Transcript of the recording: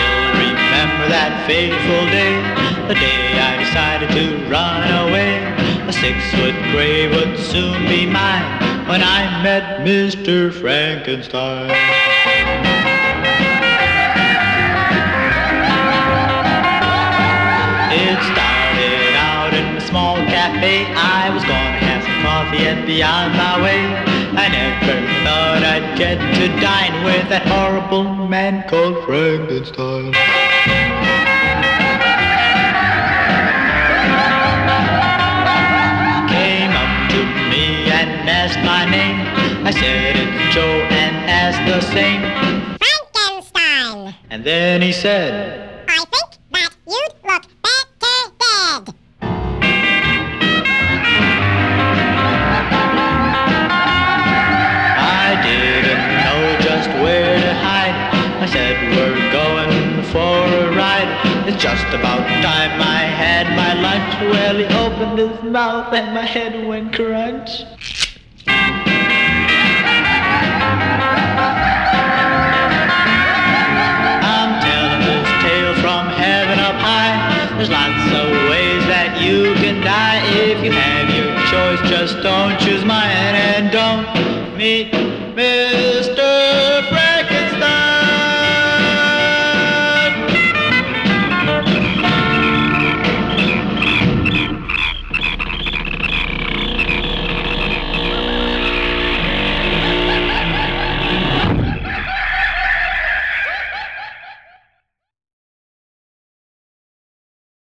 still remember that fateful day, the day I decided to run away. A 6-foot grave would soon be mine when I met Mr. Frankenstein. It started out in a small cafe. I was gonna have some coffee and be on my way. I never thought I'd get to dine with that horrible man called Frankenstein. Came up to me and asked my name. I said it's Joe and asked the same. Frankenstein! And then he said, I think that you'd look better dead. I didn't know just where to hide. I said, we're going for a ride. It's just about time I had my lunch. Well, he opened his mouth and my head went crunch. I'm telling this tale from heaven up high. There's lots of ways that you can die. If you have your choice, just don't choose mine and don't meet me.